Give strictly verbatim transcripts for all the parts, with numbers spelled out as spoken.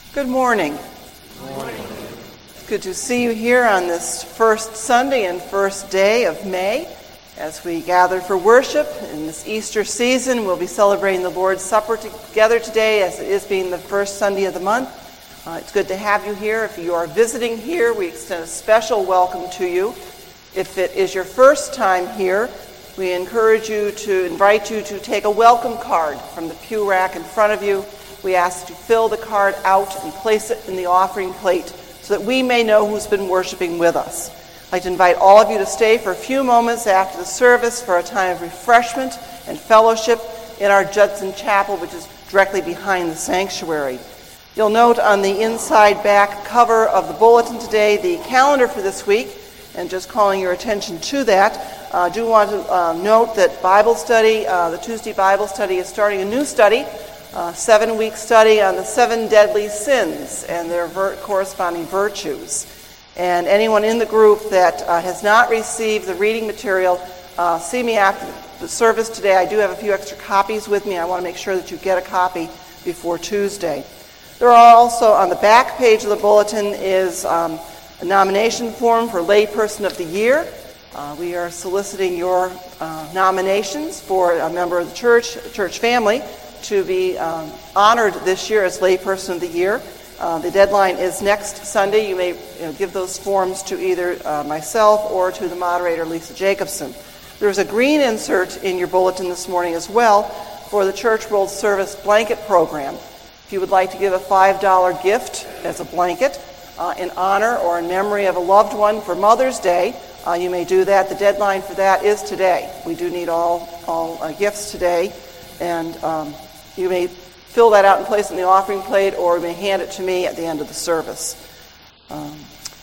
Good morning. Good morning. It's good to see you here on this first Sunday and first day of May. As we gather for worship in this Easter season, we'll be celebrating the Lord's Supper together today, as it is being the first Sunday of the month. Uh, it's good to have you here. If you are visiting here, we extend a special welcome to you. If it is your first time here, we encourage you to invite you to take a welcome card from the pew rack in front of you. We ask you to fill the card out and place it in the offering plate so that we may know who's been worshiping with us. I'd like to invite all of you to stay for a few moments after the service for a time of refreshment and fellowship in our Judson Chapel, which is directly behind the sanctuary. You'll note on the inside back cover of the bulletin today the calendar for this week, and just calling your attention to that. I uh, do want to uh, note that Bible study, uh, the Tuesday Bible study, is starting a new study. A seven-week study on the seven deadly sins and their ver- corresponding virtues. And anyone in the group that uh, has not received the reading material, uh, see me after the service today. I do have a few extra copies with me. I want to make sure that you get a copy before Tuesday. There are also, on the back page of the bulletin, is um, a nomination form for Layperson of the Year. Uh, we are soliciting your uh, nominations for a member of the church, church family, to be um, honored this year as Layperson of the Year. Uh, the deadline is next Sunday. You may you know, give those forms to either uh, myself or to the moderator, Lisa Jacobson. There's a green insert in your bulletin this morning as well for the Church World Service blanket program. If you would like to give a five dollar gift as a blanket uh, in honor or in memory of a loved one for Mother's Day, uh, you may do that. The deadline for that is today. We do need all, all uh, gifts today. And um, you may fill that out and place it in the offering plate, or you may hand it to me at the end of the service. Um,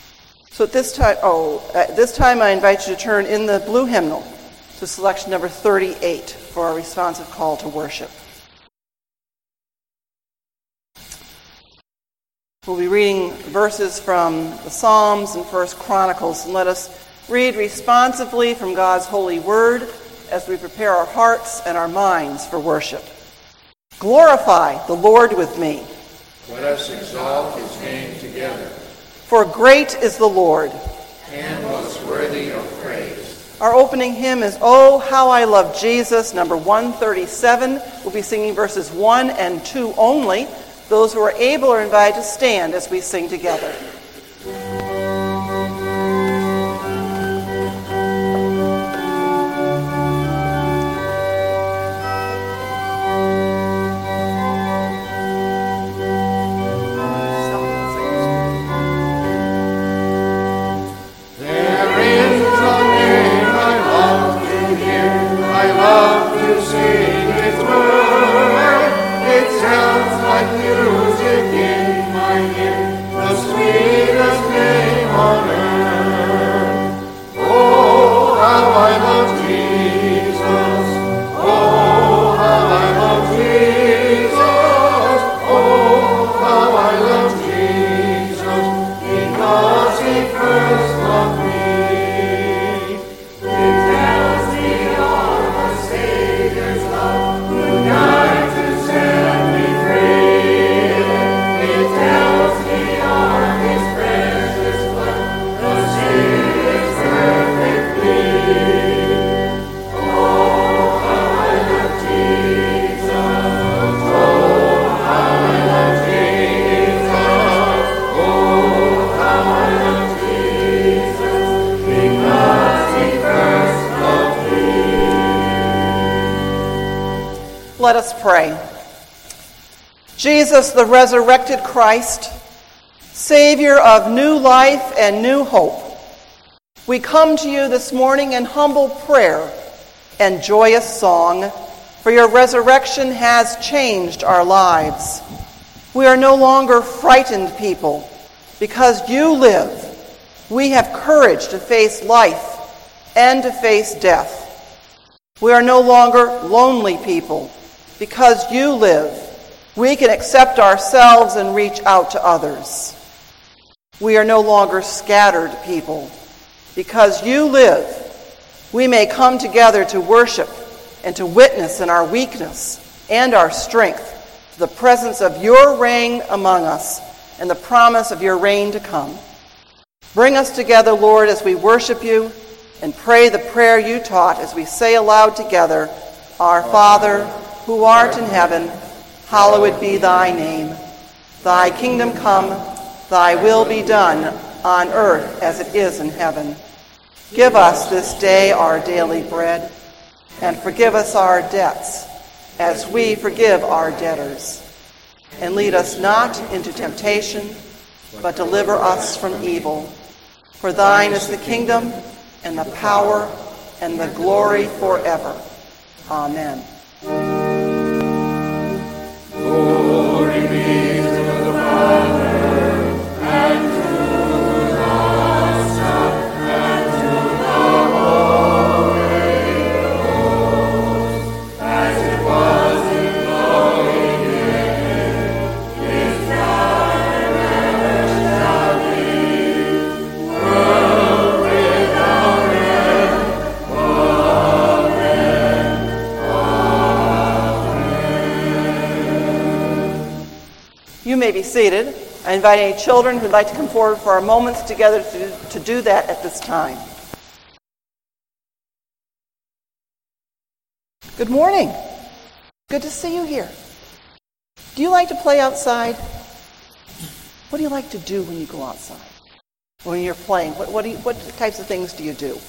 so at this time, oh, at this time I invite you to turn in the blue hymnal to selection number thirty-eight for our responsive call to worship. We'll be reading verses from the Psalms and First Chronicles, and let us read responsively from God's holy word as we prepare our hearts and our minds for worship. Glorify the Lord with me. Let us exalt his name together. For great is the Lord, and most worthy of praise. Our opening hymn is Oh, How I Love Jesus, number one thirty-seven. We'll be singing verses one and two only. Those who are able are invited to stand as we sing together. Let us pray. Jesus, the resurrected Christ, Savior of new life and new hope, we come to you this morning in humble prayer and joyous song, for your resurrection has changed our lives. We are no longer frightened people. Because you live, we have courage to face life and to face death. We are no longer lonely people. Because you live, we can accept ourselves and reach out to others. We are no longer scattered people. Because you live, we may come together to worship and to witness in our weakness and our strength to the presence of your reign among us and the promise of your reign to come. Bring us together, Lord, as we worship you and pray the prayer you taught as we say aloud together, Our Father, who art in heaven, hallowed be thy name. Thy kingdom come, thy will be done on earth as it is in heaven. Give us this day our daily bread, and forgive us our debts as we forgive our debtors. And lead us not into temptation, but deliver us from evil. For thine is the kingdom, and the power, and the glory forever. Amen. Glory be to the Father, and to the Son, and to the Holy Ghost, as it was in the beginning, is now, and ever shall be, world without end. You may be seated. I invite any children who'd like to come forward for our moments together to, to do that at this time. Good morning. Good to see you here. Do you like to play outside? What do you like to do when you go outside? When you're playing, what, what, do you, what types of things do you do?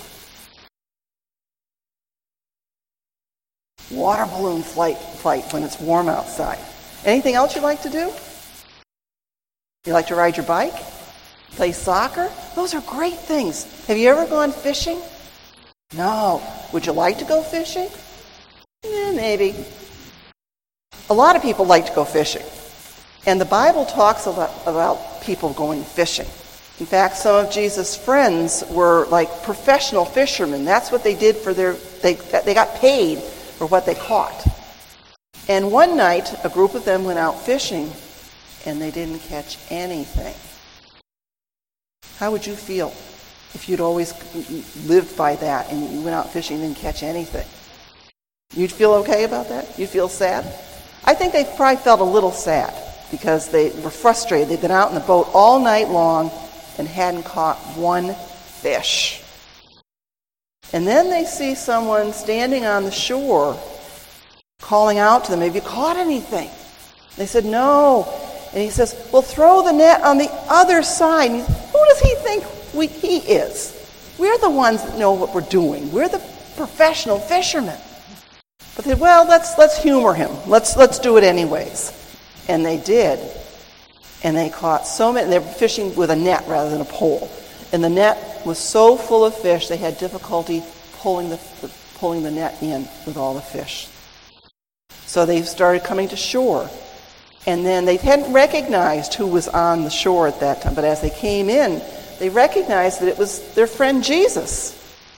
Water balloon flight, flight when it's warm outside. Anything else you like to do? You like to ride your bike? Play soccer? Those are great things. Have you ever gone fishing? No. Would you like to go fishing? Eh, maybe. A lot of people like to go fishing. And the Bible talks a lot about people going fishing. In fact, some of Jesus' friends were like professional fishermen. That's what they did for their, they, they got paid for what they caught. And one night, a group of them went out fishing, and they didn't catch anything. How would you feel if you'd always lived by that and you went out fishing and didn't catch anything? You'd feel okay about that? You'd feel sad? I think they probably felt a little sad because they were frustrated. They'd been out in the boat all night long and hadn't caught one fish. And then they see someone standing on the shore calling out to them, have you caught anything? They said, no. And he says, well, throw the net on the other side. And who does he think we, he is? We're the ones that know what we're doing. We're the professional fishermen. But they said, well, let's let's humor him. Let's let's do it anyways. And they did. And they caught so many. They were fishing with a net rather than a pole. And the net was so full of fish, they had difficulty pulling the pulling the net in with all the fish. So they started coming to shore. And then they hadn't recognized who was on the shore at that time. But as they came in, they recognized that it was their friend Jesus.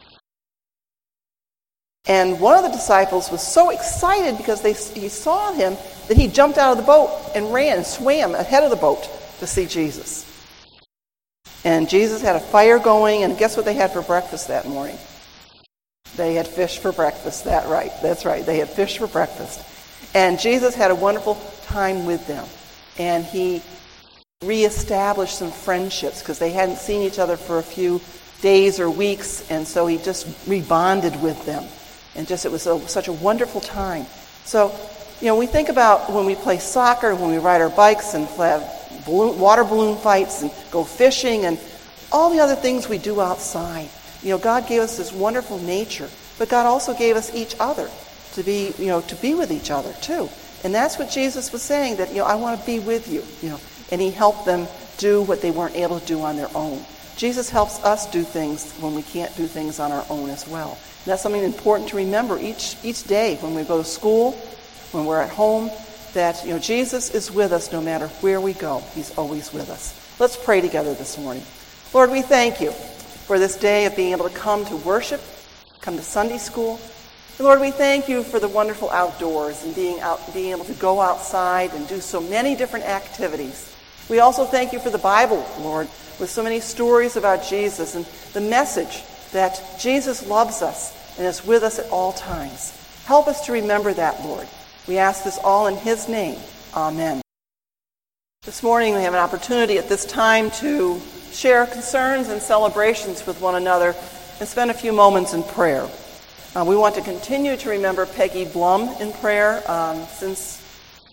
And one of the disciples was so excited because they, he saw him that he jumped out of the boat and ran and swam ahead of the boat to see Jesus. And Jesus had a fire going, and guess what they had for breakfast that morning? They had fish for breakfast. That right. That's right. They had fish for breakfast. And Jesus had a wonderful time with them. And he reestablished some friendships because they hadn't seen each other for a few days or weeks. And so he just rebonded with them. And just it was a, such a wonderful time. So, you know, we think about when we play soccer, when we ride our bikes and have balloon, water balloon fights and go fishing and all the other things we do outside. You know, God gave us this wonderful nature, but God also gave us each other to be, you know, to be with each other too. And that's what Jesus was saying, that, you know, I want to be with you, you know. And he helped them do what they weren't able to do on their own. Jesus helps us do things when we can't do things on our own as well. And that's something important to remember each each day when we go to school, when we're at home, that, you know, Jesus is with us no matter where we go. He's always with us. Let's pray together this morning. Lord, we thank you for this day of being able to come to worship, come to Sunday school. And Lord, we thank you for the wonderful outdoors and being out, being able to go outside and do so many different activities. We also thank you for the Bible, Lord, with so many stories about Jesus and the message that Jesus loves us and is with us at all times. Help us to remember that, Lord. We ask this all in his name. Amen. This morning we have an opportunity at this time to share concerns and celebrations with one another and spend a few moments in prayer. Uh, we want to continue to remember Peggy Blum in prayer. Um, since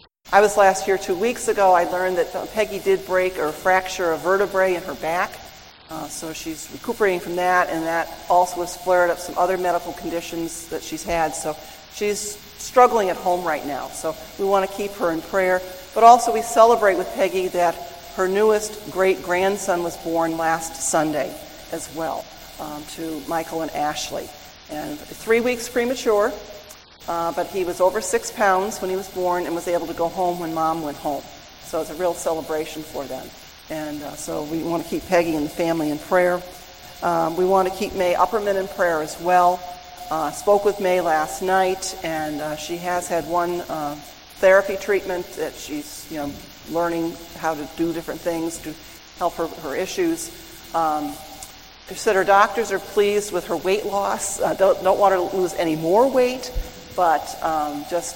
I was last here two weeks ago, I learned that uh, Peggy did break or fracture a vertebrae in her back. Uh, so she's recuperating from that, and that also has flared up some other medical conditions that she's had. So she's struggling at home right now. So we want to keep her in prayer. But also we celebrate with Peggy that her newest great-grandson was born last Sunday as well, um, to Michael and Ashley. And three weeks premature, uh, but he was over six pounds when he was born and was able to go home when Mom went home. So it's a real celebration for them. And uh, so we want to keep Peggy and the family in prayer. Um, we want to keep May Upperman in prayer as well. Uh, spoke with May last night, and uh, she has had one uh, therapy treatment that she's, you know, learning how to do different things to help her, her issues. Um, She said her doctors are pleased with her weight loss. Uh, don't, don't want her to lose any more weight, but um, just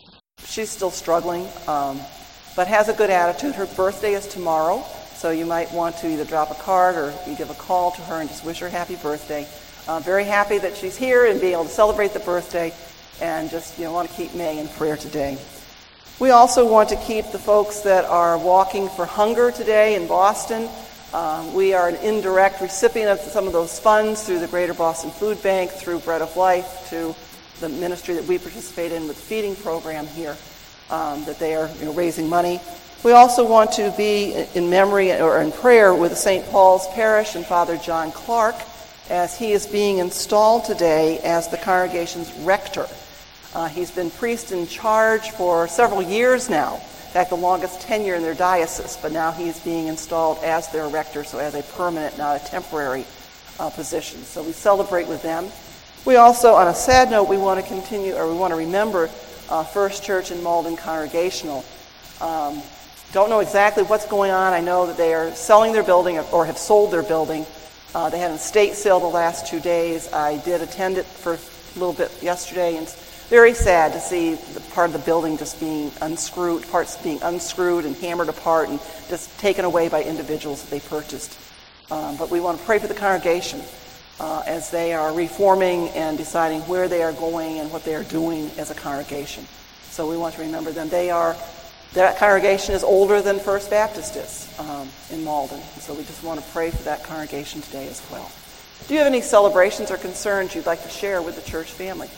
she's still struggling, um, but has a good attitude. Her birthday is tomorrow, so you might want to either drop a card or you give a call to her and just wish her happy birthday. Uh, very happy that she's here and being able to celebrate the birthday, and just, you know, want to keep May in prayer today. We also want to keep the folks that are walking for hunger today in Boston. Uh, we are an indirect recipient of some of those funds through the Greater Boston Food Bank, through Bread of Life, to the ministry that we participate in with the feeding program here, um, that they are, you know, raising money. We also want to be in memory or in prayer with Saint Paul's Parish and Father John Clark, as he is being installed today as the congregation's rector. Uh, he's been priest in charge for several years now. In fact, the longest tenure in their diocese, but now he's being installed as their rector, so as a permanent, not a temporary uh, position. So we celebrate with them. We also, on a sad note, we want to continue, or we want to remember uh, First Church in Malden Congregational. Um, don't know exactly what's going on. I know that they are selling their building, or have sold their building. Uh, they had an estate sale the last two days. I did attend it for a little bit yesterday, and very sad to see the part of the building just being unscrewed, parts being unscrewed and hammered apart and just taken away by individuals that they purchased. Um, but we want to pray for the congregation uh, as they are reforming and deciding where they are going and what they are doing as a congregation. So we want to remember them. They are, that congregation is older than First Baptist is um, in Malden. And so we just want to pray for that congregation today as well. Do you have any celebrations or concerns you'd like to share with the church family?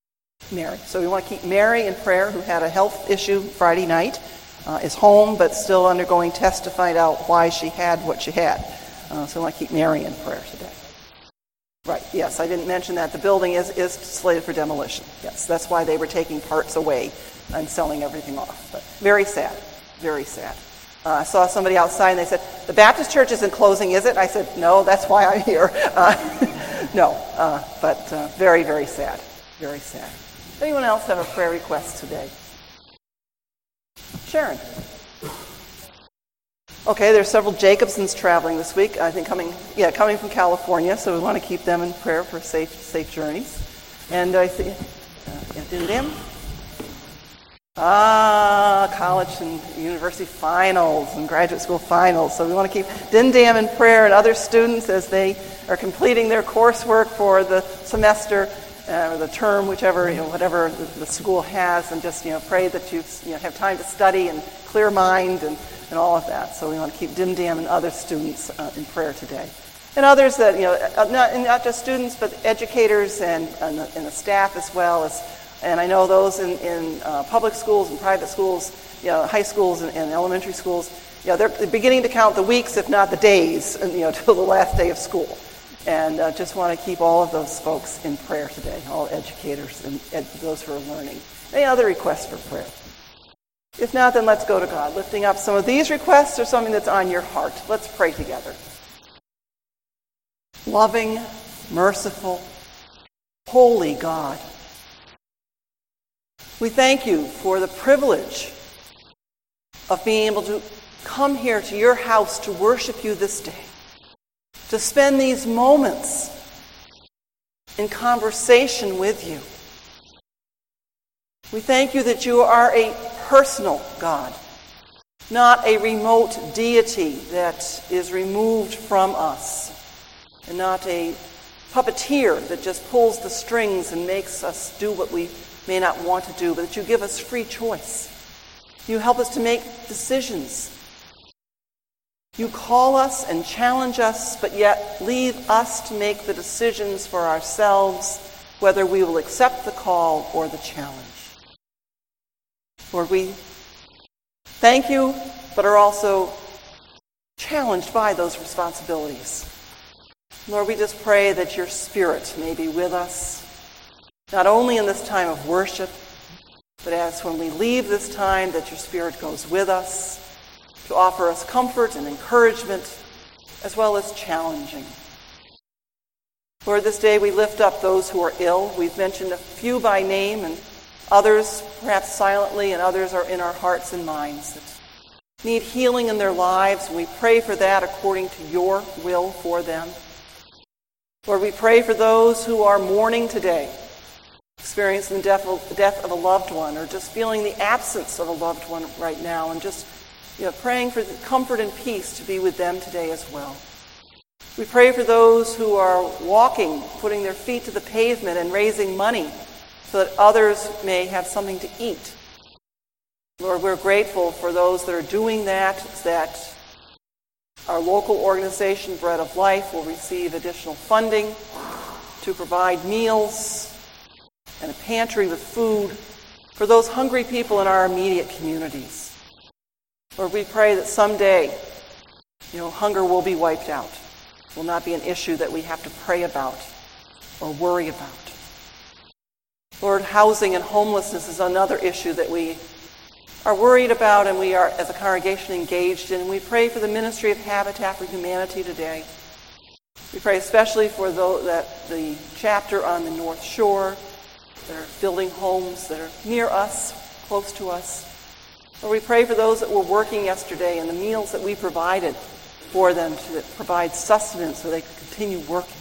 Mary. So we want to keep Mary in prayer, who had a health issue Friday night, uh, is home but still undergoing tests to find out why she had what she had. Uh, so we want to keep Mary in prayer today. Right, yes, I didn't mention that. The building is, is slated for demolition. Yes, that's why they were taking parts away and selling everything off. But very sad, very sad. Uh, I saw somebody outside and they said, the Baptist church isn't closing, is it? I said, no, that's why I'm here. Uh, no, uh, but uh, very, very sad, very sad. Anyone else have a prayer request today? Sharon. Okay, there's several Jacobsons traveling this week. I think coming, yeah, coming from California. So we want to keep them in prayer for safe, safe journeys. And I see, uh, yeah, Dindim. Ah, college and university finals and graduate school finals. So we want to keep Dindam in prayer and other students as they are completing their coursework for the semester. Uh, or the term, whichever, you know, whatever the, the school has, and just, you know, pray that you, you know, have time to study and clear mind and, and all of that. So we want to keep Dim Dam and other students uh, in prayer today. And others that, you know, not, not just students, but educators and, and, the, and the staff as well. as And I know those in, in uh, public schools and private schools, you know, high schools and, and elementary schools, you know, they're beginning to count the weeks, if not the days, you know, till the last day of school. And uh, just want to keep all of those folks in prayer today, all educators and ed- those who are learning. Any other requests for prayer? If not, then let's go to God, lifting up some of these requests or something that's on your heart. Let's pray together. Loving, merciful, holy God, we thank you for the privilege of being able to come here to your house to worship you this day, to spend these moments in conversation with you. We thank you that you are a personal God, not a remote deity that is removed from us, and not a puppeteer that just pulls the strings and makes us do what we may not want to do, but that you give us free choice. You help us to make decisions. You call us and challenge us, but yet leave us to make the decisions for ourselves, whether we will accept the call or the challenge. Lord, we thank you, but are also challenged by those responsibilities. Lord, we just pray that your Spirit may be with us, not only in this time of worship, but as when we leave this time, that your Spirit goes with us to offer us comfort and encouragement, as well as challenging. Lord, this day we lift up those who are ill. We've mentioned a few by name, and others perhaps silently, and others are in our hearts and minds that need healing in their lives. We pray for that according to your will for them. Lord, we pray for those who are mourning today, experiencing the death of, the death of a loved one, or just feeling the absence of a loved one right now, and just you know, praying for the comfort and peace to be with them today as well. We pray for those who are walking, putting their feet to the pavement and raising money so that others may have something to eat. Lord, we're grateful for those that are doing that, that our local organization, Bread of Life, will receive additional funding to provide meals and a pantry with food for those hungry people in our immediate communities. Lord, we pray that someday, you know, hunger will be wiped out. It will not be an issue that we have to pray about or worry about. Lord, housing and homelessness is another issue that we are worried about and we are, as a congregation, engaged in. We pray for the ministry of Habitat for Humanity today. We pray especially for the, that the chapter on the North Shore that are building homes that are near us, close to us. Lord, we pray for those that were working yesterday and the meals that we provided for them to provide sustenance so they could continue working.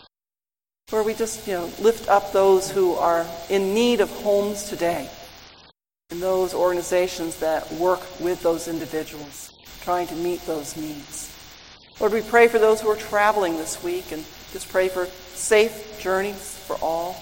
Lord, we just you know lift up those who are in need of homes today, and those organizations that work with those individuals, trying to meet those needs. Lord, we pray for those who are traveling this week, and just pray for safe journeys for all.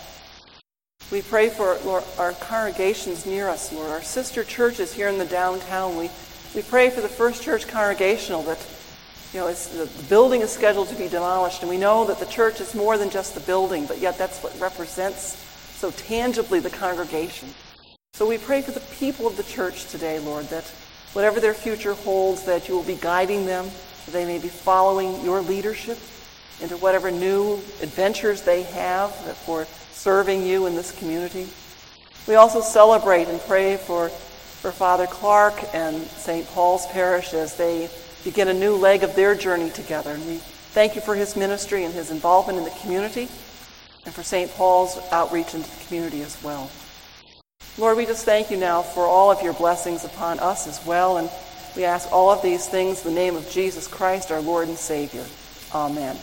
We pray for, Lord, our congregations near us, Lord, our sister churches here in the downtown. We we pray for the First Church Congregational that, you know, it's, the building is scheduled to be demolished, and we know that the church is more than just the building, but yet that's what represents so tangibly the congregation. So we pray for the people of the church today, Lord, that whatever their future holds, that you will be guiding them, that they may be following your leadership into whatever new adventures they have for serving you in this community. We also celebrate and pray for, for Father Clark and Saint Paul's Parish as they begin a new leg of their journey together. And we thank you for his ministry and his involvement in the community, and for Saint Paul's outreach into the community as well. Lord, we just thank you now for all of your blessings upon us as well, and we ask all of these things in the name of Jesus Christ, our Lord and Savior. Amen.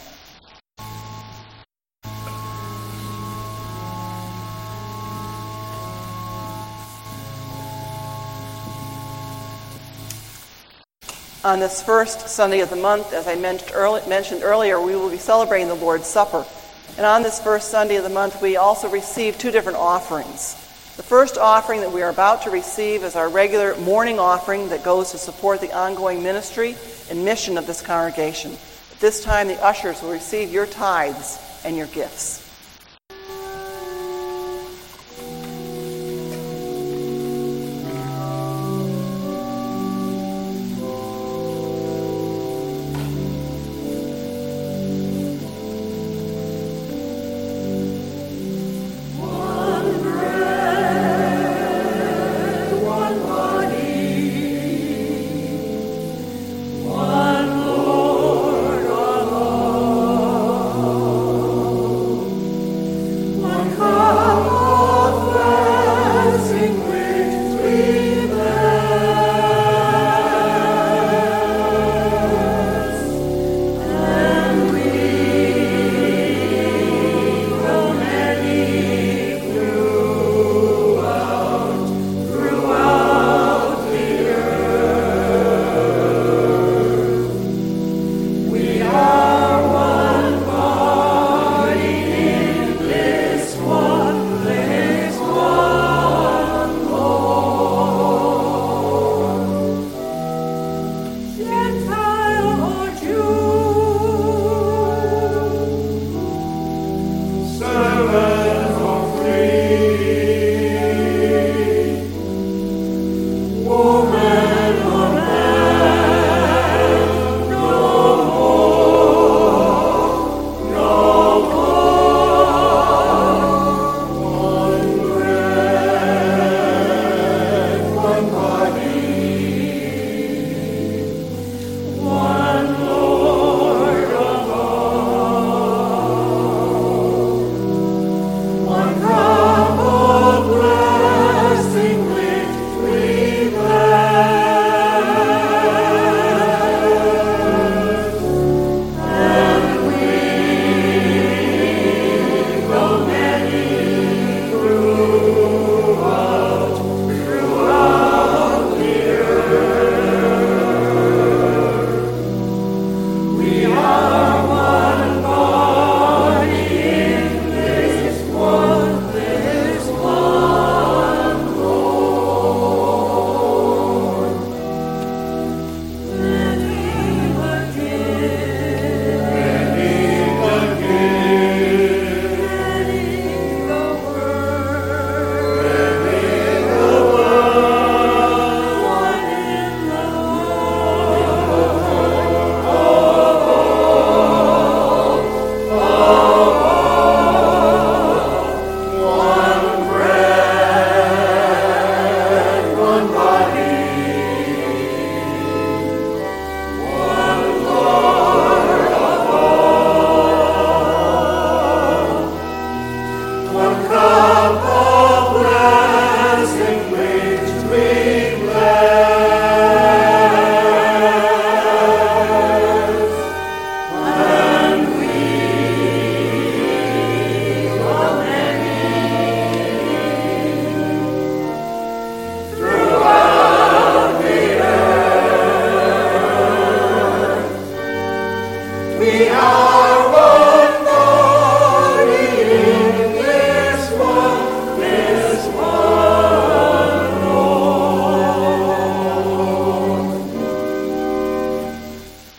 On this first Sunday of the month, as I mentioned earlier, we will be celebrating the Lord's Supper. And on this first Sunday of the month, we also receive two different offerings. The first offering that we are about to receive is our regular morning offering that goes to support the ongoing ministry and mission of this congregation. At this time, the ushers will receive your tithes and your gifts.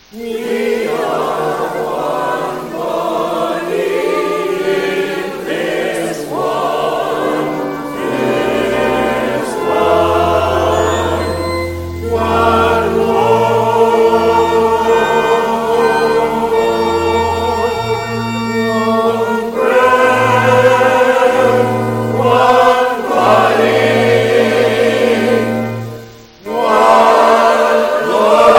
We are one body in this one, this one, one Lord, one bread, one body, one Lord.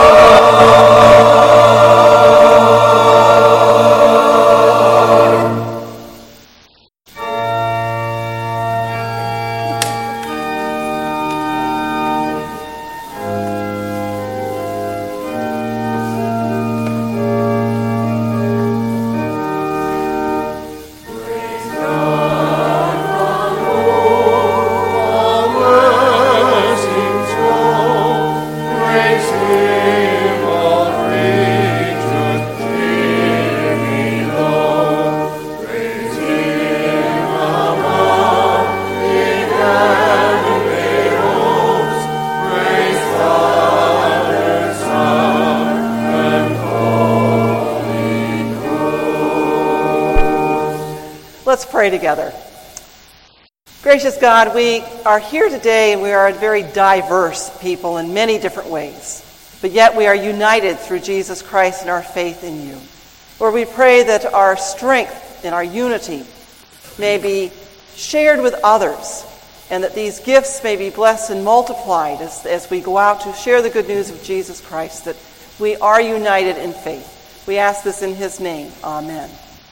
Let's pray together. Gracious God, we are here today and we are a very diverse people in many different ways, but yet we are united through Jesus Christ and our faith in you. Lord, we pray that our strength and our unity may be shared with others and that these gifts may be blessed and multiplied as, as we go out to share the good news of Jesus Christ, that we are united in faith. We ask this in his name. Amen.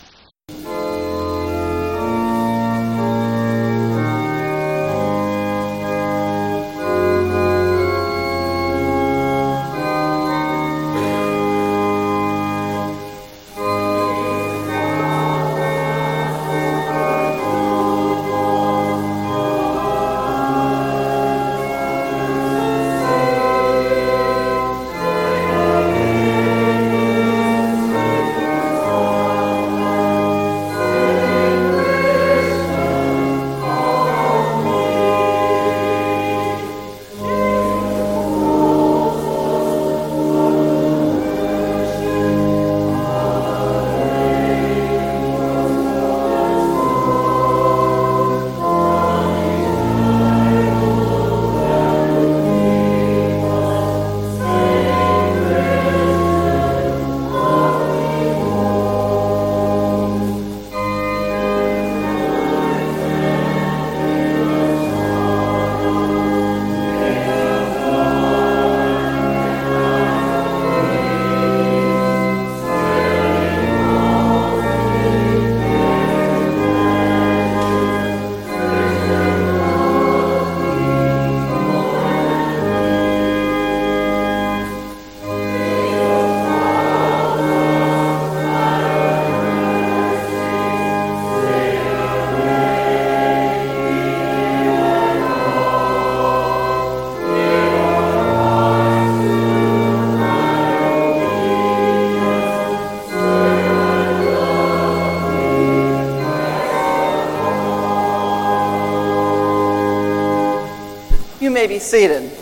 You may be seated.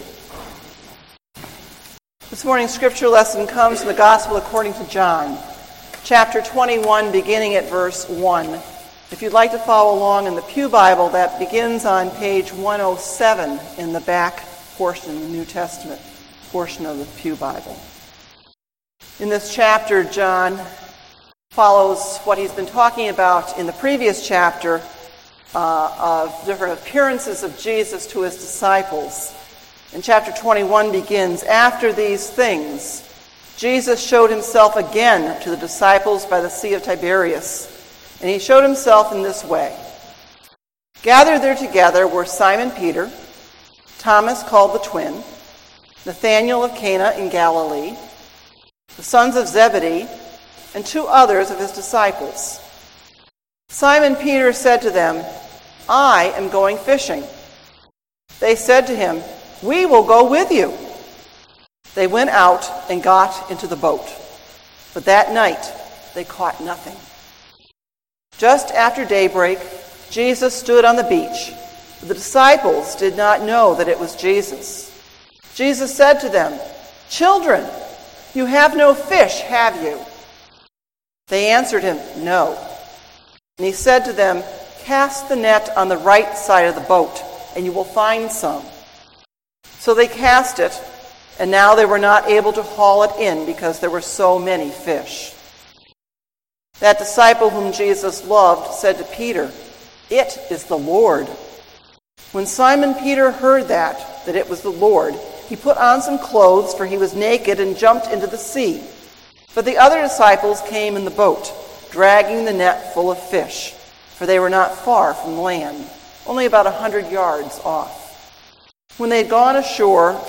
This morning's scripture lesson comes from the Gospel according to John, chapter twenty-one, beginning at verse one. If you'd like to follow along in the Pew Bible, that begins on page one oh seven in the back portion, the New Testament portion of the Pew Bible. In this chapter, John follows what he's been talking about in the previous chapter, Uh, of different appearances of Jesus to his disciples. And chapter twenty-one begins, "After these things, Jesus showed himself again to the disciples by the Sea of Tiberias, and he showed himself in this way. Gathered there together were Simon Peter, Thomas called the twin, Nathanael of Cana in Galilee, the sons of Zebedee, and two others of his disciples. Simon Peter said to them, 'I am going fishing.' They said to him, 'We will go with you.' They went out and got into the boat, but that night they caught nothing. Just after daybreak, Jesus stood on the beach. But the disciples did not know that it was Jesus. Jesus said to them, 'Children, "You have no fish, have you?" They answered him, "No." And he said to them, "Cast the net on the right side of the boat, and you will find some." So they cast it, and now they were not able to haul it in because there were so many fish. That disciple whom Jesus loved said to Peter, "It is the Lord." When Simon Peter heard that, that it was the Lord, he put on some clothes, for he was naked, and jumped into the sea. But the other disciples came in the boat, dragging the net full of fish, for they were not far from land, only about a hundred yards off. When they had gone ashore,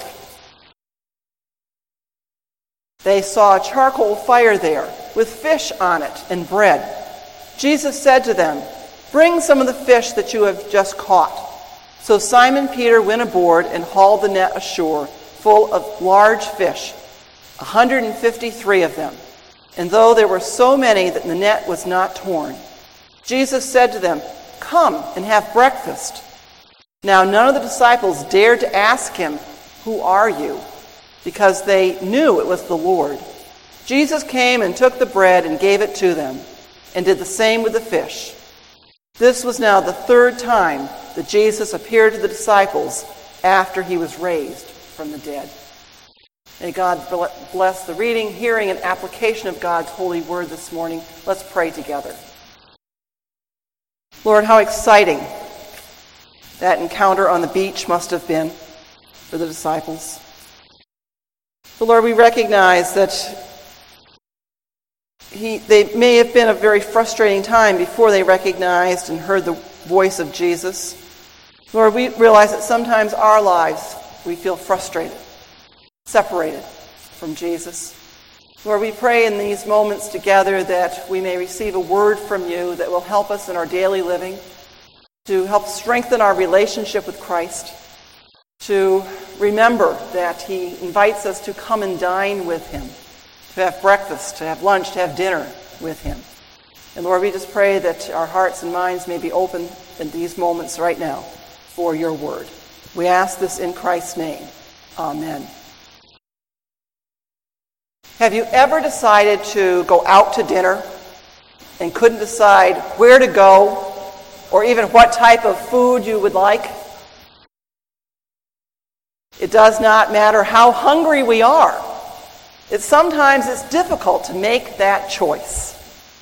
they saw a charcoal fire there, with fish on it and bread. Jesus said to them, "Bring some of the fish that you have just caught." So Simon Peter went aboard and hauled the net ashore, full of large fish, one hundred fifty-three of them. And though there were so many that the net was not torn, Jesus said to them, "Come and have breakfast." Now none of the disciples dared to ask him, "Who are you?" because they knew it was the Lord. Jesus came and took the bread and gave it to them, and did the same with the fish. This was now the third time that Jesus appeared to the disciples after he was raised from the dead. May God bless the reading, hearing, and application of God's holy word this morning. Let's pray together. Lord, how exciting that encounter on the beach must have been for the disciples. But Lord, we recognize that he, they may have been a very frustrating time before they recognized and heard the voice of Jesus. Lord, we realize that sometimes our lives we feel frustrated, separated from Jesus. Lord, we pray in these moments together that we may receive a word from you that will help us in our daily living, to help strengthen our relationship with Christ, to remember that he invites us to come and dine with him, to have breakfast, to have lunch, to have dinner with him. And Lord, we just pray that our hearts and minds may be open in these moments right now for your word. We ask this in Christ's name. Amen. Have you ever decided to go out to dinner and couldn't decide where to go or even what type of food you would like? It does not matter how hungry we are. It sometimes it's difficult to make that choice.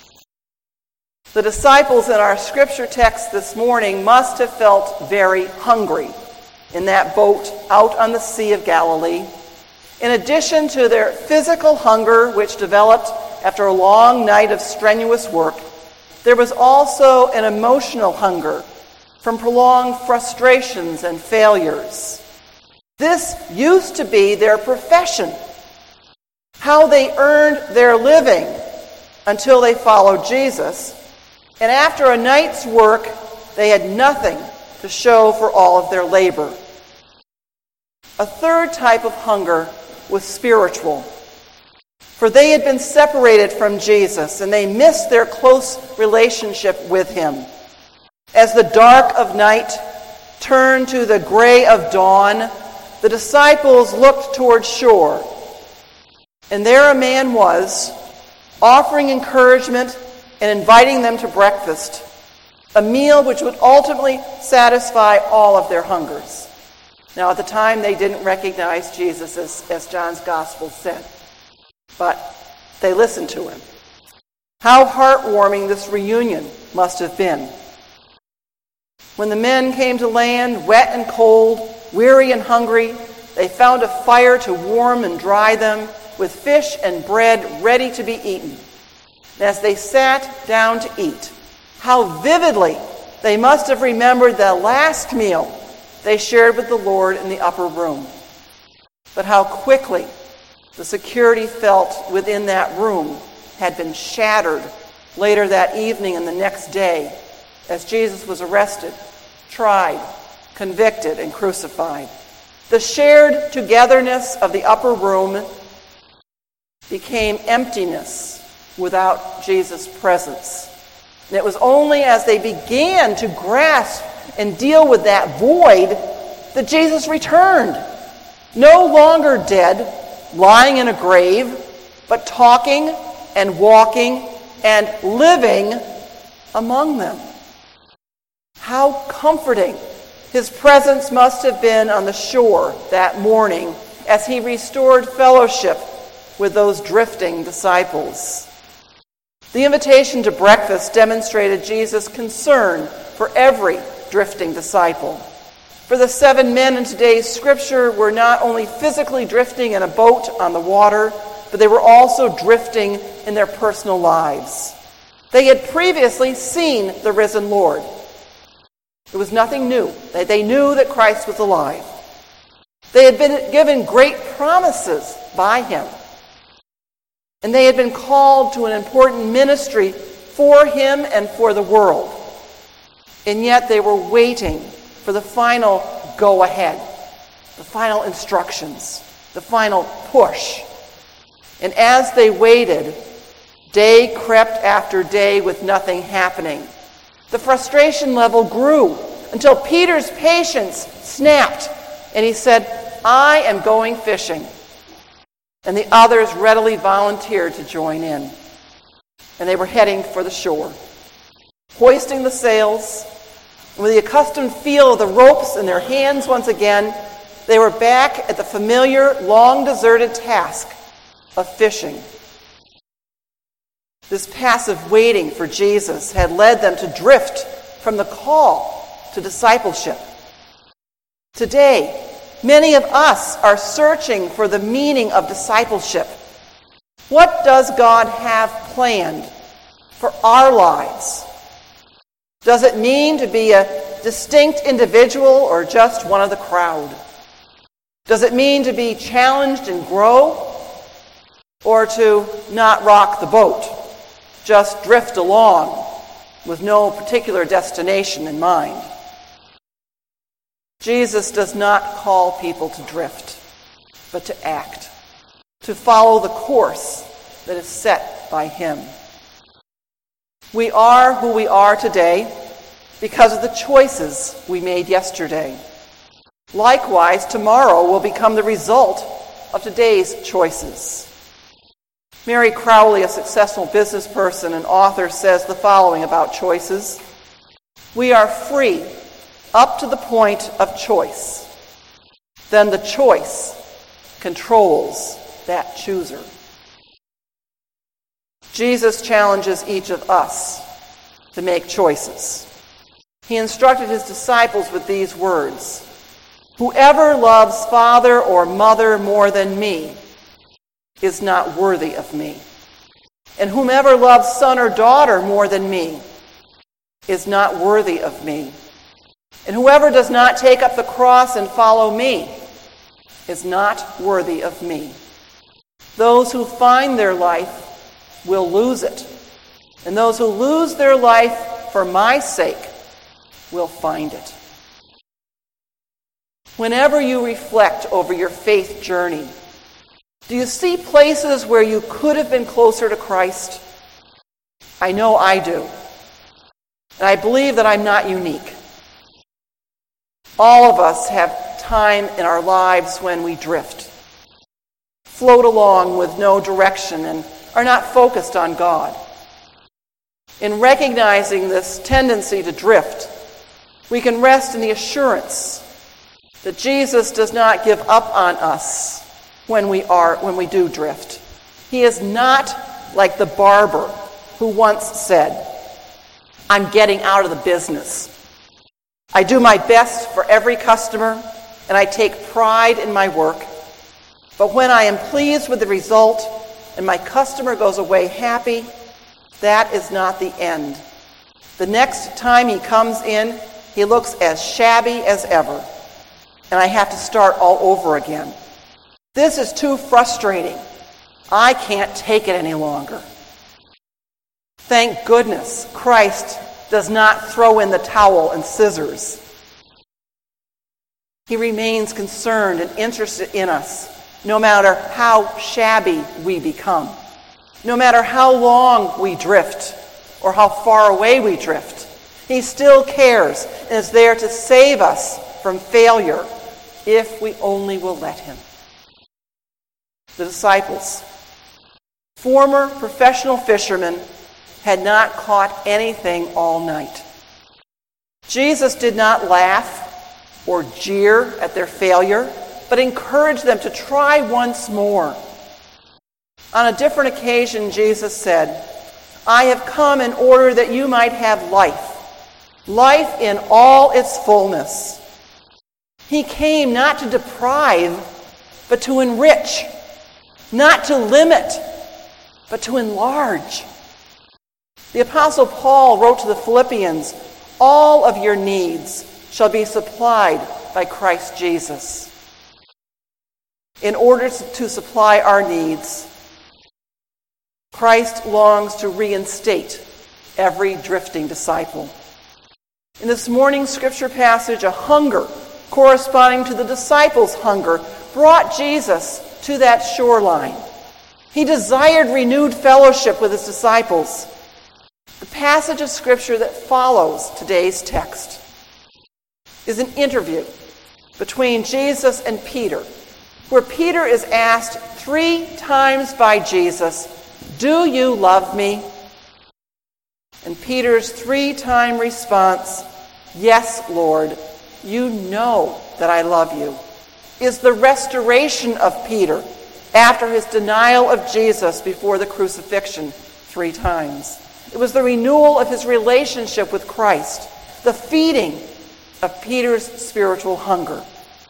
The disciples in our scripture text this morning must have felt very hungry in that boat out on the Sea of Galilee. In addition to their physical hunger, which developed after a long night of strenuous work, there was also an emotional hunger from prolonged frustrations and failures. This used to be their profession, how they earned their living until they followed Jesus. And after a night's work, they had nothing to show for all of their labor. A third type of hunger was spiritual, for they had been separated from Jesus and they missed their close relationship with him. As the dark of night turned to the gray of dawn, the disciples looked toward shore, and there a man was, offering encouragement and inviting them to breakfast, a meal which would ultimately satisfy all of their hungers. Now, at the time, they didn't recognize Jesus, as, as John's Gospel said, but they listened to him. How heartwarming this reunion must have been. When the men came to land, wet and cold, weary and hungry, they found a fire to warm and dry them, with fish and bread ready to be eaten. And as they sat down to eat, how vividly they must have remembered the last meal they shared with the Lord in the upper room. But how quickly the security felt within that room had been shattered later that evening and the next day as Jesus was arrested, tried, convicted, and crucified. The shared togetherness of the upper room became emptiness without Jesus' presence. And it was only as they began to grasp and deal with that void that Jesus returned. No longer dead, lying in a grave, but talking and walking and living among them. How comforting his presence must have been on the shore that morning as he restored fellowship with those drifting disciples. The invitation to breakfast demonstrated Jesus' concern for every drifting disciple. For the seven men in today's scripture were not only physically drifting in a boat on the water, but they were also drifting in their personal lives. They had previously seen the risen Lord. It was nothing new. They knew that Christ was alive. They had been given great promises by him. And they had been called to an important ministry for him and for the world. And yet they were waiting for the final go-ahead, the final instructions, the final push. And as they waited, day crept after day with nothing happening. The frustration level grew until Peter's patience snapped, and he said, "I am going fishing." And the others readily volunteered to join in. And they were heading for the shore. Hoisting the sails, and with the accustomed feel of the ropes in their hands once again, they were back at the familiar, long-deserted task of fishing. This passive waiting for Jesus had led them to drift from the call to discipleship. Today, many of us are searching for the meaning of discipleship. What does God have planned for our lives? Does it mean to be a distinct individual or just one of the crowd? Does it mean to be challenged and grow, or to not rock the boat, just drift along with no particular destination in mind? Jesus does not call people to drift, but to act, to follow the course that is set by him. We are who we are today because of the choices we made yesterday. Likewise, tomorrow will become the result of today's choices. Mary Crowley, a successful business person and author, says the following about choices: "We are free up to the point of choice. Then the choice controls that chooser." Jesus challenges each of us to make choices. He instructed his disciples with these words: "Whoever loves father or mother more than me is not worthy of me. And whomever loves son or daughter more than me is not worthy of me. And whoever does not take up the cross and follow me is not worthy of me. Those who find their life will lose it, and those who lose their life for my sake will find it." Whenever you reflect over your faith journey, do you see places where you could have been closer to Christ? I know I do. And I believe that I'm not unique. All of us have time in our lives when we drift, float along with no direction, and are not focused on God. In recognizing this tendency to drift, we can rest in the assurance that Jesus does not give up on us when we are when we do drift. He is not like the barber who once said, "I'm getting out of the business. I do my best for every customer, and I take pride in my work. But when I am pleased with the result and my customer goes away happy, that is not the end. The next time he comes in, he looks as shabby as ever, and I have to start all over again. This is too frustrating. I can't take it any longer." Thank goodness Christ does not throw in the towel and scissors. He remains concerned and interested in us, no matter how shabby we become, no matter how long we drift or how far away we drift. He still cares and is there to save us from failure if we only will let him. The disciples, former professional fishermen, had not caught anything all night. Jesus did not laugh or jeer at their failure, but encouraged them to try once more. On a different occasion, Jesus said, "I have come in order that you might have life, life in all its fullness." He came not to deprive, but to enrich, not to limit, but to enlarge. The Apostle Paul wrote to the Philippians, "All of your needs shall be supplied by Christ Jesus." In order to supply our needs, Christ longs to reinstate every drifting disciple. In this morning's scripture passage, a hunger corresponding to the disciples' hunger brought Jesus to that shoreline. He desired renewed fellowship with his disciples. The passage of scripture that follows today's text is an interview between Jesus and Peter, where Peter is asked three times by Jesus, "Do you love me?" And Peter's three-time response, "Yes, Lord, you know that I love you," is the restoration of Peter after his denial of Jesus before the crucifixion three times. It was the renewal of his relationship with Christ, the feeding of Peter's spiritual hunger.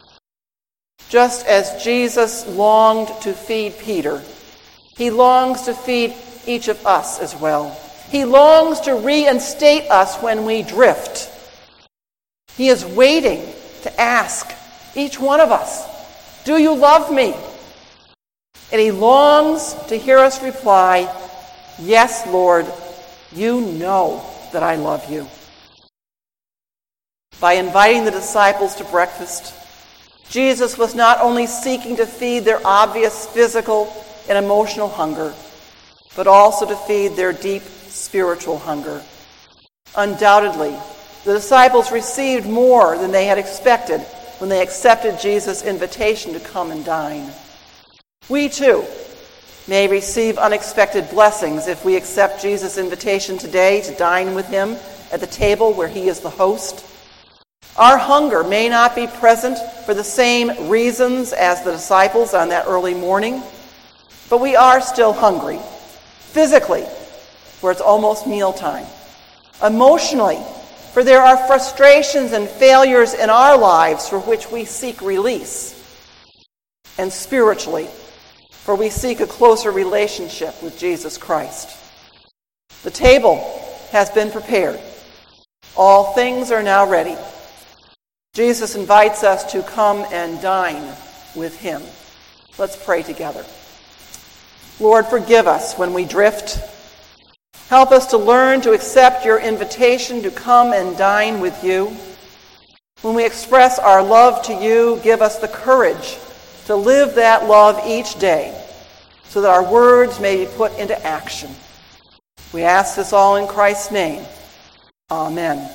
Just as Jesus longed to feed Peter, he longs to feed each of us as well. He longs to reinstate us when we drift. He is waiting to ask each one of us, "Do you love me?" And he longs to hear us reply, "Yes, Lord, you know that I love you." By inviting the disciples to breakfast, Jesus was not only seeking to feed their obvious physical and emotional hunger, but also to feed their deep spiritual hunger. Undoubtedly, the disciples received more than they had expected when they accepted Jesus' invitation to come and dine. We too may receive unexpected blessings if we accept Jesus' invitation today to dine with him at the table where he is the host. Our hunger may not be present for the same reasons as the disciples on that early morning, but we are still hungry. Physically, where it's almost mealtime. Emotionally, for there are frustrations and failures in our lives for which we seek release. And spiritually, for we seek a closer relationship with Jesus Christ. The table has been prepared. All things are now ready. Jesus invites us to come and dine with him. Let's pray together. Lord, forgive us when we drift. Help us to learn to accept your invitation to come and dine with you. When we express our love to you, give us the courage to live that love each day so that our words may be put into action. We ask this all in Christ's name. Amen.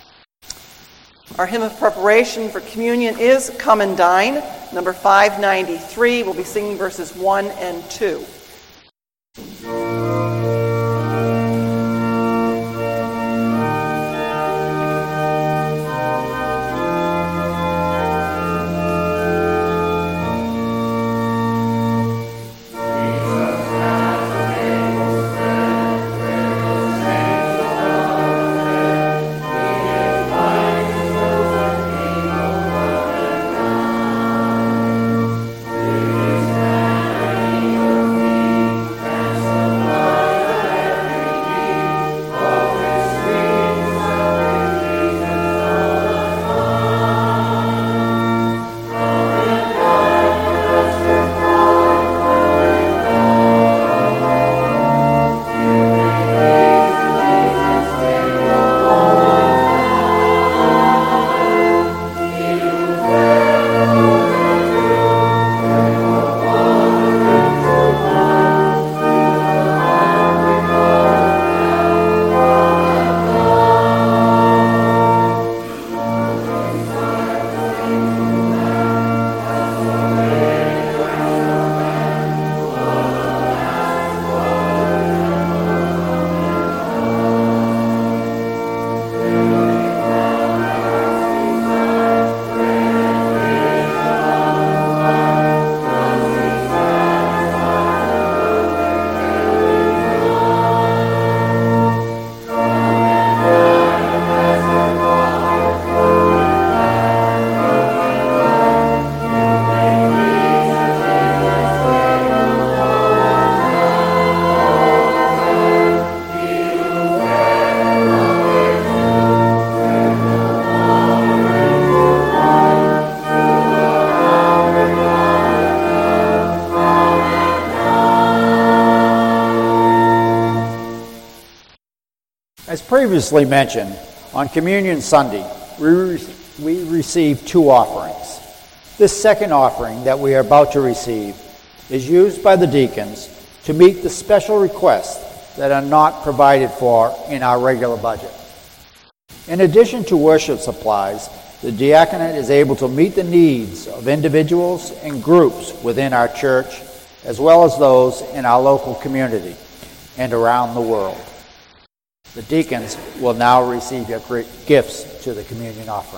Our hymn of preparation for communion is Come and Dine, number five ninety-three. We'll be singing verses one and two. Thank you. As previously mentioned, on Communion Sunday, we, re- we received two offerings. This second offering that we are about to receive is used by the deacons to meet the special requests that are not provided for in our regular budget. In addition to worship supplies, the diaconate is able to meet the needs of individuals and groups within our church, as well as those in our local community and around the world. The deacons will now receive your gifts to the communion offering.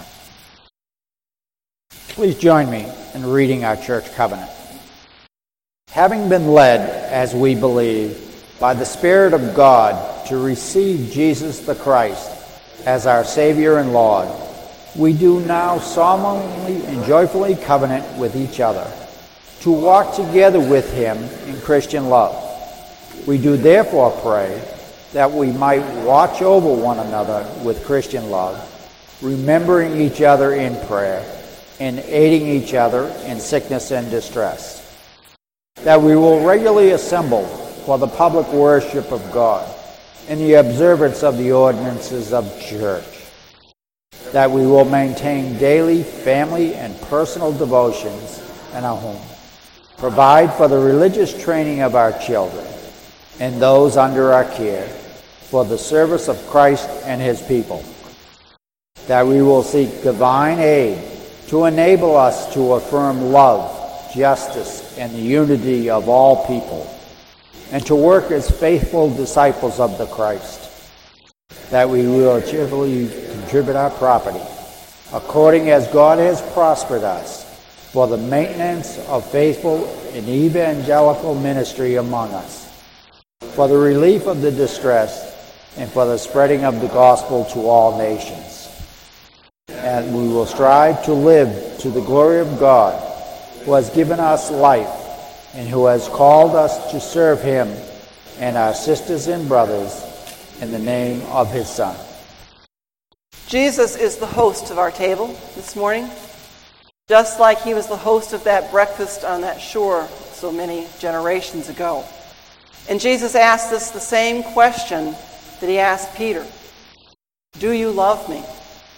Please join me in reading our church covenant. Having been led, as we believe, by the Spirit of God to receive Jesus the Christ as our Savior and Lord, we do now solemnly and joyfully covenant with each other to walk together with Him in Christian love. We do therefore pray that we might watch over one another with Christian love, remembering each other in prayer, and aiding each other in sickness and distress. That we will regularly assemble for the public worship of God and the observance of the ordinances of the church. That we will maintain daily family and personal devotions in our home. Provide for the religious training of our children and those under our care for the service of Christ and His people. That we will seek divine aid to enable us to affirm love, justice, and the unity of all people, and to work as faithful disciples of the Christ. That we will cheerfully contribute our property, according as God has prospered us, for the maintenance of faithful and evangelical ministry among us, for the relief of the distressed, and for the spreading of the gospel to all nations. And we will strive to live to the glory of God, who has given us life, and who has called us to serve Him and our sisters and brothers in the name of His Son. Jesus is the host of our table this morning, just like He was the host of that breakfast on that shore so many generations ago. And Jesus asked us the same question that He asked Peter. Do you love me?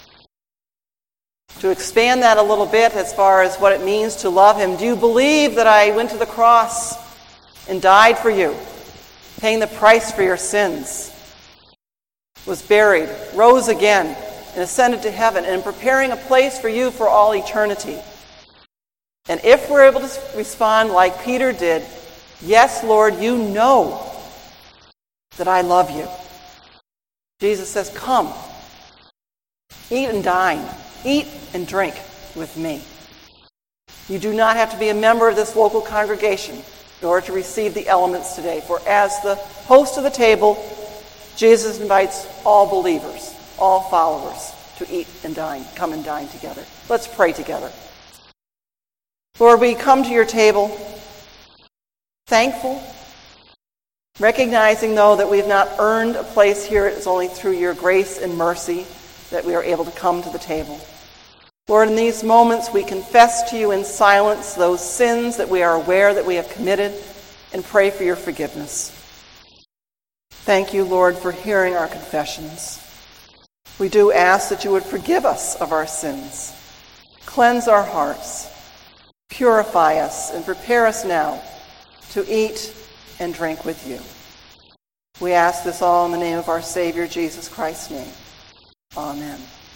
To expand that a little bit as far as what it means to love Him, do you believe that I went to the cross and died for you, paying the price for your sins, was buried, rose again, and ascended to heaven, and preparing a place for you for all eternity? And if we're able to respond like Peter did, yes, Lord, you know that I love you. Jesus says, come, eat and dine, eat and drink with me. You do not have to be a member of this local congregation in order to receive the elements today. For as the host of the table, Jesus invites all believers, all followers, to eat and dine, come and dine together. Let's pray together. Lord, we come to your table thankful, recognizing, though, that we have not earned a place here. It is only through your grace and mercy that we are able to come to the table. Lord, in these moments we confess to you in silence those sins that we are aware that we have committed and pray for your forgiveness. Thank you, Lord, for hearing our confessions. We do ask that you would forgive us of our sins, cleanse our hearts, purify us, and prepare us now to eat and drink with you. We ask this all in the name of our Savior, Jesus Christ's name. Amen.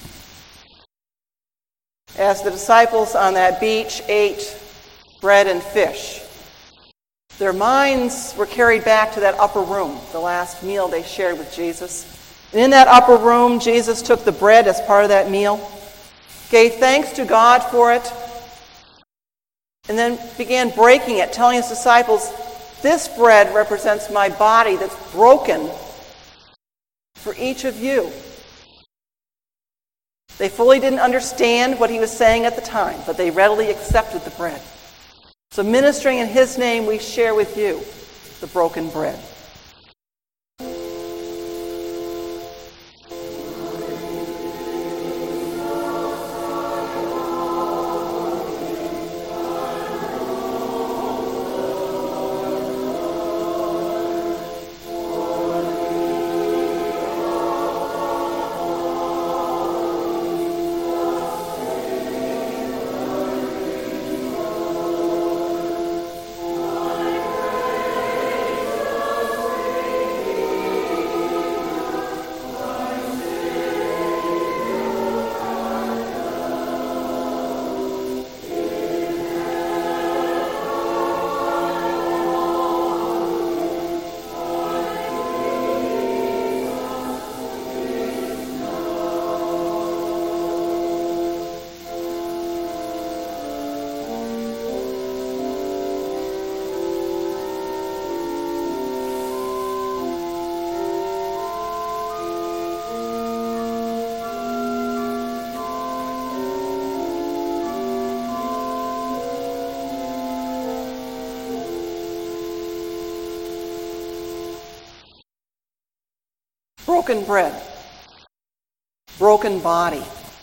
As the disciples on that beach ate bread and fish, their minds were carried back to that upper room, the last meal they shared with Jesus. And in that upper room, Jesus took the bread as part of that meal, gave thanks to God for it, and then began breaking it, telling his disciples, this bread represents my body that's broken for each of you. They fully didn't understand what he was saying at the time, but they readily accepted the bread. So ministering in his name, we share with you the broken bread. broken bread, broken body,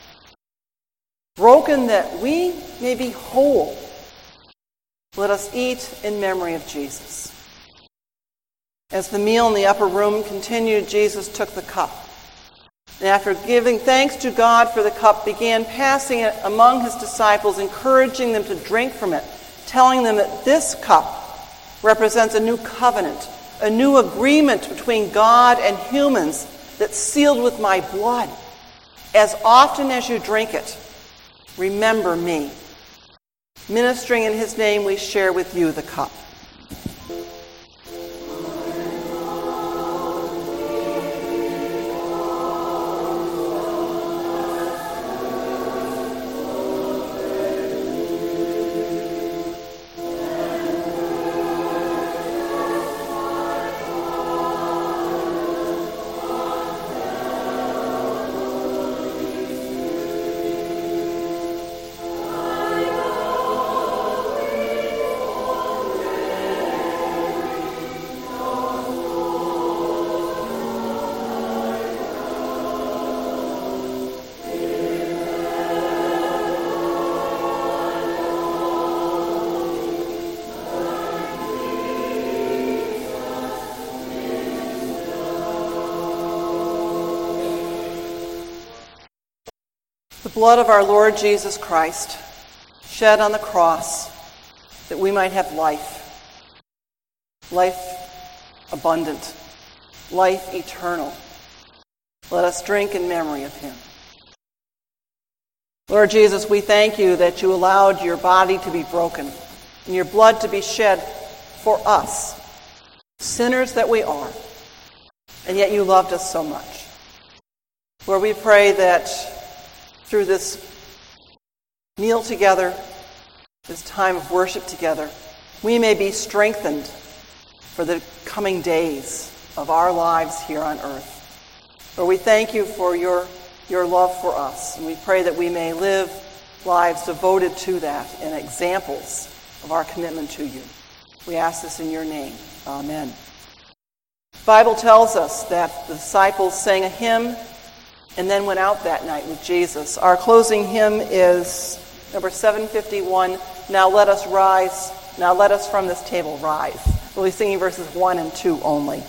broken that we may be whole. Let us eat in memory of Jesus. As the meal in the upper room continued, Jesus took the cup. And after giving thanks to God for the cup, began passing it among his disciples, encouraging them to drink from it, telling them that this cup represents a new covenant, a new agreement between God and humans that's sealed with my blood. As often as you drink it, remember me. Ministering in his name, we share with you the cup. The blood of our Lord Jesus Christ, shed on the cross, that we might have life, life abundant, life eternal. Let us drink in memory of him. Lord Jesus, we thank you that you allowed your body to be broken and your blood to be shed for us, sinners that we are, and yet you loved us so much. Lord, we pray that through this meal together, this time of worship together, we may be strengthened for the coming days of our lives here on earth. Lord, we thank you for your, your love for us, and we pray that we may live lives devoted to that and examples of our commitment to you. We ask this in your name. Amen. The Bible tells us that the disciples sang a hymn and then went out that night with Jesus. Our closing hymn is number seven fifty-one, Now Let Us Rise, Now Let Us From This Table Rise. We'll be singing verses one and two only.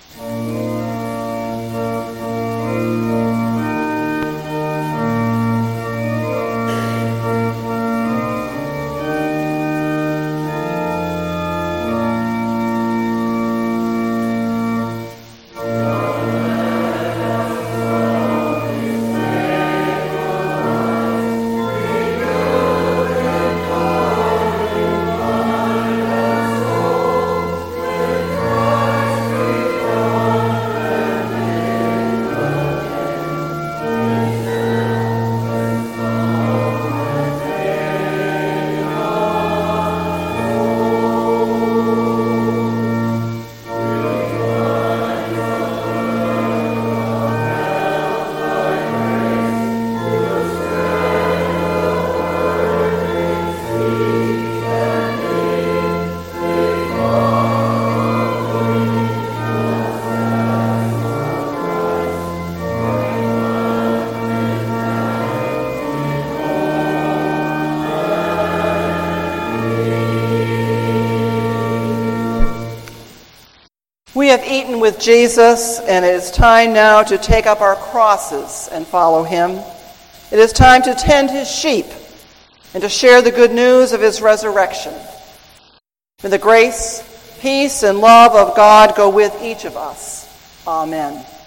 We have eaten with Jesus, and it is time now to take up our crosses and follow him. It is time to tend his sheep and to share the good news of his resurrection. May the grace, peace, and love of God go with each of us. Amen.